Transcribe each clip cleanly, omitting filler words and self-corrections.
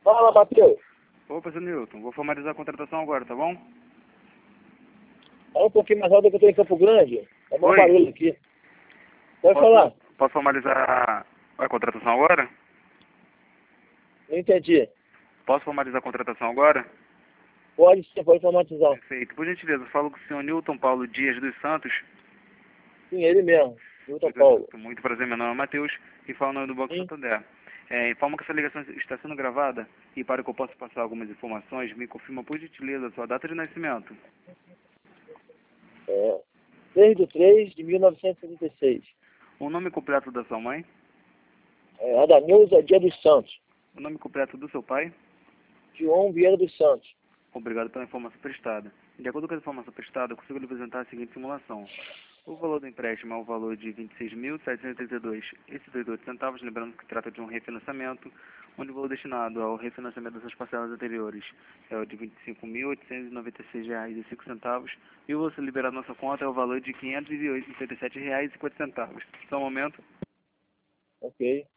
Fala, Matheus. Opa, seu Newton, vou formalizar a contratação agora, tá bom? Fala um pouquinho mais alto que eu tô em Campo Grande. É mó Oi. barulho aqui. Pode falar. Posso formalizar a contratação agora? Não entendi. Posso formalizar a contratação agora? Pode sim, pode informatizar. Perfeito. Por gentileza, falo com o senhor Newton Paulo Dias dos Santos. Sim, ele mesmo. Newton Paulo. Muito prazer, meu nome é Matheus e falo o nome do Banco Sim. Santander. Informo que essa ligação está sendo gravada e para que eu possa passar algumas informações, me confirma por gentileza a sua data de nascimento. 3/3/1976. O nome completo da sua mãe, Adamilza Dia dos Santos. o nome completo do seu pai. João Vieira dos Santos. Obrigado pela informação prestada. De acordo com a informação prestada, eu consigo lhe apresentar a seguinte simulação. O valor do empréstimo é o valor de R$ 26.732,38 centavos, lembrando que trata de um refinanciamento, onde o valor destinado ao refinanciamento dessas parcelas anteriores é o de R$ 25.896,05 centavos, e o valor a ser liberado na nossa conta é o valor de R$ 587,50 centavos. Só um momento. Ok.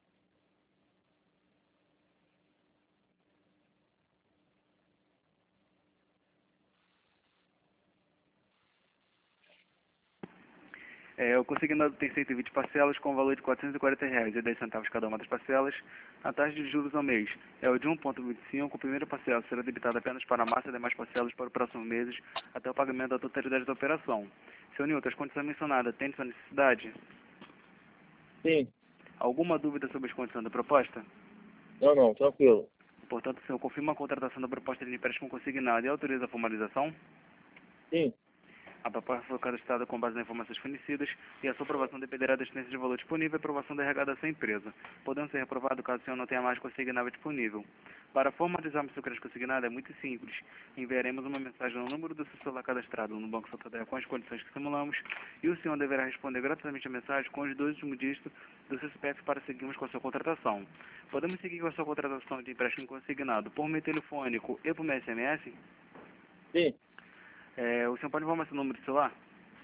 O consignado tem 120 parcelas com o valor de R$ 440,10 centavos cada uma das parcelas. A taxa de juros ao mês é o de 1,25. A primeira parcela será debitada apenas para a massa e demais parcelas para os próximos meses, até o pagamento da totalidade da operação. Seu Nilton, as condições mencionadas têm sua necessidade? Sim. Alguma dúvida sobre as condições da proposta? Não, tranquilo. Portanto, o senhor confirma a contratação da proposta de empréstimo consignado e autoriza a formalização? Sim. A proposta foi cadastrada com base nas informações fornecidas e a sua aprovação dependerá da existência de valor disponível e aprovação da arrecadação empresa, podendo ser reprovado caso o senhor não tenha mais consignável disponível. Para formalizarmos o seu crédito consignado é muito simples. Enviaremos uma mensagem no número do seu celular cadastrado no Banco Santander com as condições que simulamos e o senhor deverá responder gratuitamente a mensagem com os 2 últimos dígitos do seu CPF para seguirmos com a sua contratação. Podemos seguir com a sua contratação de empréstimo consignado por meio telefônico e por meio SMS? Sim. O senhor pode informar seu número de celular?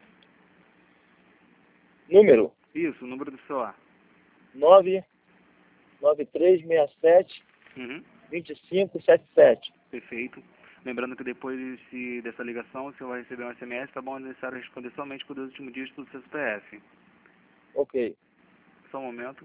Número Isso, o número do celular. 99367 Uhum. 2577. Perfeito. Lembrando que depois dessa ligação, o senhor vai receber um SMS, tá bom? É necessário responder somente por 2 últimos dígitos do seu CPF. Ok. Só um momento.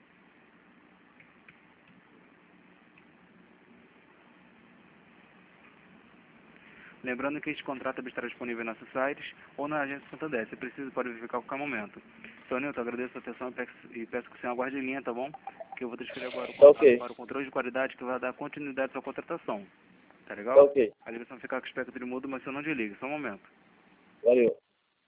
Lembrando que este contrato estará disponível em nossos sites ou na agência Santander. Se precisa, pode verificar a qualquer momento. Então, Nilton, agradeço a atenção e peço que o senhor aguarde em linha, tá bom? Que eu vou transferir agora o Tá contato ok. para o controle de qualidade que vai dar continuidade à sua contratação. Tá Tá legal? ok. A ligação fica com o espectro de mudo, mas o senhor não desliga. Só um momento. Valeu.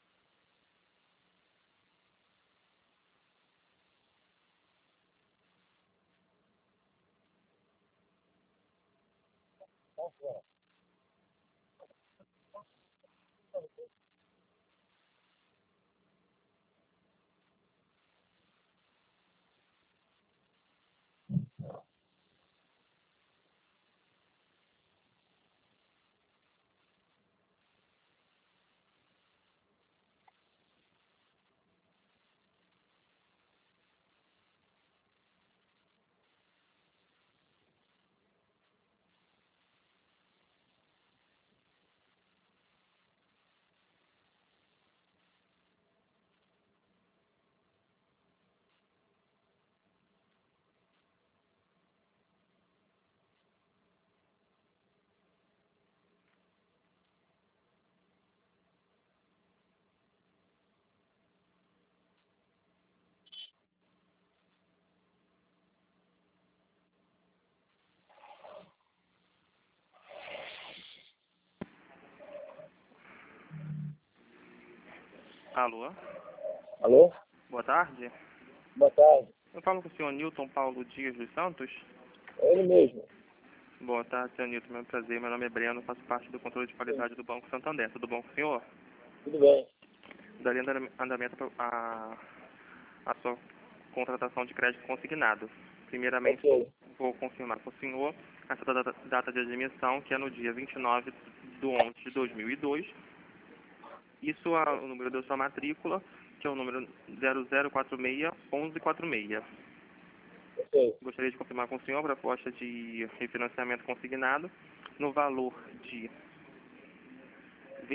Alô? Alô? Boa tarde. Boa tarde. Eu falo com o senhor Nilton Paulo Dias dos Santos. É ele mesmo. Boa tarde, senhor Nilton. Meu prazer. Meu nome é Breno. Faço parte do controle de qualidade do Banco Santander. Tudo bom com o senhor? Tudo bem. Daria andamento a sua contratação de crédito consignado. Primeiramente, Ok. vou confirmar com o senhor a sua data de admissão, que é no dia 29 de 11 de 2002. E o número da sua matrícula, que é o número 00461146. Ok. Gostaria de confirmar com o senhor a proposta de refinanciamento consignado no valor de R$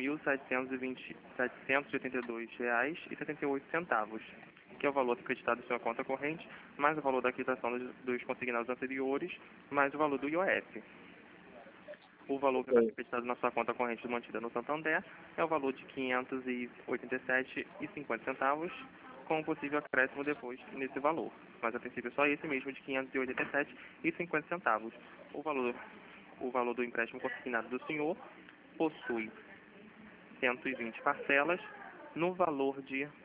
26.782,78, que é o valor acreditado em sua conta corrente, mais o valor da quitação dos consignados anteriores, mais o valor do IOF. O valor que vai ser acreditado na sua conta corrente mantida no Santander é o valor de R$ 587,50, com um possível acréscimo depois nesse valor. Mas a princípio é só esse mesmo de R$ 587,50. O valor do empréstimo consignado do senhor possui 120 parcelas no valor de R$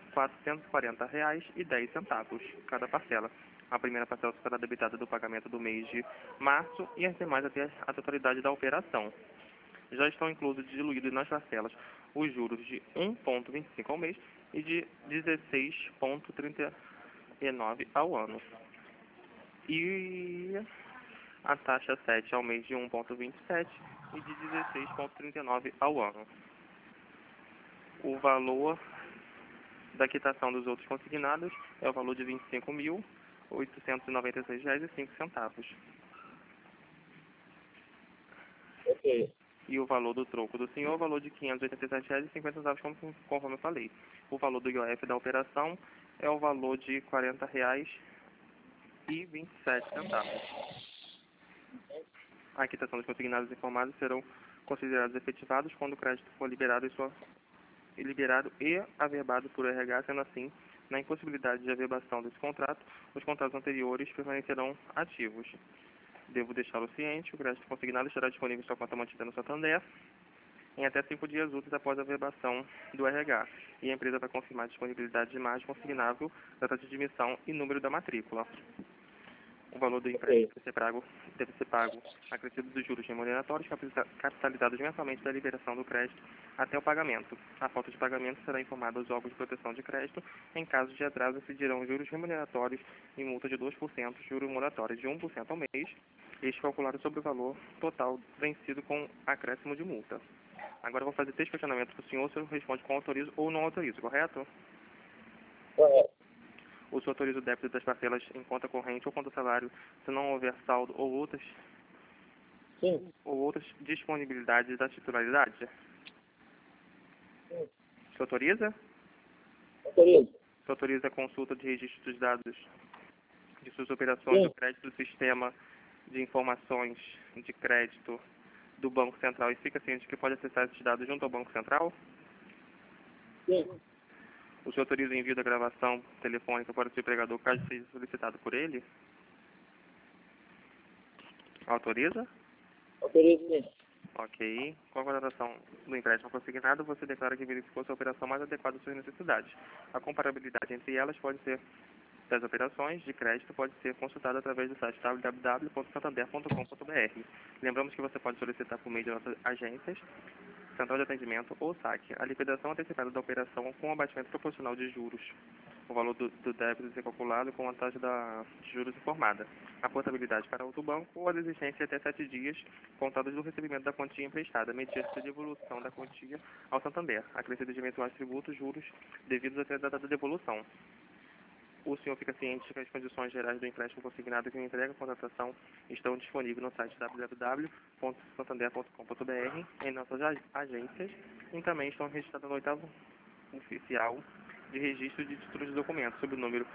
440,10 cada parcela. A primeira parcela será debitada do pagamento do mês de março e as demais até a totalidade da operação. Já estão inclusos diluídos nas parcelas os juros de 1,25 ao mês e de 16,39 ao ano. E a taxa 7 ao mês de 1,27 e de 16,39 ao ano. O valor da quitação dos outros consignados é o valor de R$ 25.896,05. Ok. E o valor do troco do senhor é o valor de R$ 587,50, conforme eu falei. O valor do IOF da operação é o valor de R$ 40,27. A quitação dos consignados informados serão considerados efetivados quando o crédito for liberado e averbado por RH, sendo assim, na impossibilidade de averbação desse contrato, os contratos anteriores permanecerão ativos. Devo deixá-lo ciente, o crédito consignado estará disponível em sua conta mantida no Santander em até 5 dias úteis após a averbação do RH, e a empresa vai confirmar a disponibilidade de imagem consignável, data de admissão e número da matrícula. O valor do empréstimo deve ser pago acrescido dos juros remuneratórios capitalizados mensalmente da liberação do crédito até o pagamento. A falta de pagamento será informada aos órgãos de proteção de crédito. Em caso de atraso, incidirão juros remuneratórios e multa de 2%, juros moratórios de 1% ao mês, este calculado sobre o valor total vencido com acréscimo de multa. Agora eu vou fazer 3 questionamentos para o senhor, o senhor responde com autorizo ou não autorizo, correto? Correto. O senhor autoriza o débito das parcelas em conta corrente ou conta salário, se não houver saldo ou Sim. outras disponibilidades da titularidade? Sim. O senhor autoriza? Autorizo. O senhor autoriza a consulta de registro dos dados de suas operações Sim. do crédito do sistema de informações de crédito do Banco Central e fica ciente que pode acessar esses dados junto ao Banco Central? Sim. O senhor autoriza o envio da gravação telefônica para o seu empregador caso seja solicitado por ele? Autoriza? Autorizo sim. Ok. Com a contratação do empréstimo consignado, você declara que verificou sua operação mais adequada às suas necessidades. A comparabilidade entre elas das operações de crédito pode ser consultada através do site www.santander.com.br. Lembramos que você pode solicitar por meio de nossas agências, central de atendimento ou saque, a liquidação antecipada da operação com abatimento proporcional de juros. O valor do débito ser calculado com a taxa de juros informada. A portabilidade para outro banco ou a desistência até 7 dias contados do recebimento da quantia emprestada, mediante a devolução da quantia ao Santander, acrescido de eventuais tributos, juros devidos até a data da devolução. O senhor fica ciente que as condições gerais do empréstimo consignado que entrega a contratação estão disponíveis no site www.santander.com.br, em nossas agências, e também estão registradas no 8º oficial de registro de títulos de documentos, sob o número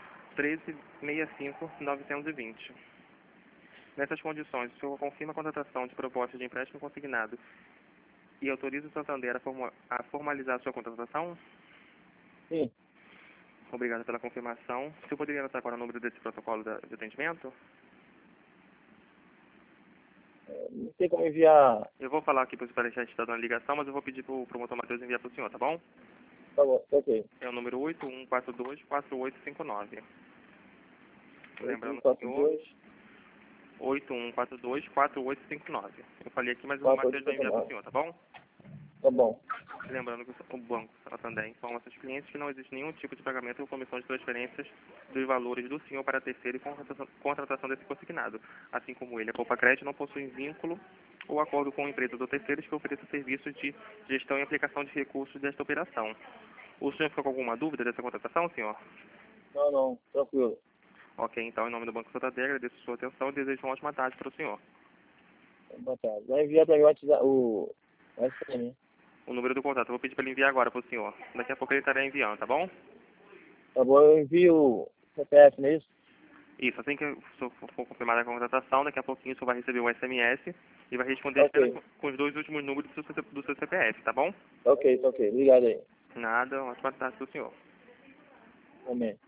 13.65.920. Nessas condições, o senhor confirma a contratação de proposta de empréstimo consignado e autoriza o Santander a formalizar a sua contratação? Sim. Obrigado pela confirmação. O senhor poderia anotar qual é o número desse protocolo de atendimento? Não tem como enviar. Eu vou falar aqui para o superintendente registrado na ligação, mas eu vou pedir para o promotor Matheus enviar para o senhor, tá bom? Tá bom. Ok. É o número 8142-4859. Lembrando, senhor, 8142 8142-4859. Eu falei aqui, mas o Matheus vai enviar para o 4859. senhor, tá bom? Tá bom. Lembrando que o Banco Santander informa seus clientes que não existe nenhum tipo de pagamento ou comissão de transferências dos valores do senhor para terceiro e contratação desse consignado. Assim como ele, a Poupa Crédito não possui vínculo ou acordo com empresas ou terceiros que ofereçam serviços de gestão e aplicação de recursos desta operação. O senhor ficou com alguma dúvida dessa contratação, senhor? Não, não. Tranquilo. Ok, então, em nome do Banco Santander, agradeço a sua atenção e desejo uma ótima tarde para o senhor. Boa tarde. Vai enviar para mim o WhatsApp, o SMS. O número do contato, eu vou pedir para ele enviar agora para o senhor. Daqui a pouco ele estará enviando, tá bom? Tá bom, eu envio o CPF, não é isso? Isso, assim que o senhor for confirmada a contratação, daqui a pouquinho o senhor vai receber um SMS e vai responder Ok. apenas com os 2 últimos números do seu CPF, tá bom? Tá ok, tá ok. Obrigado aí. Nada, uma ótima tarde para o senhor. Amém.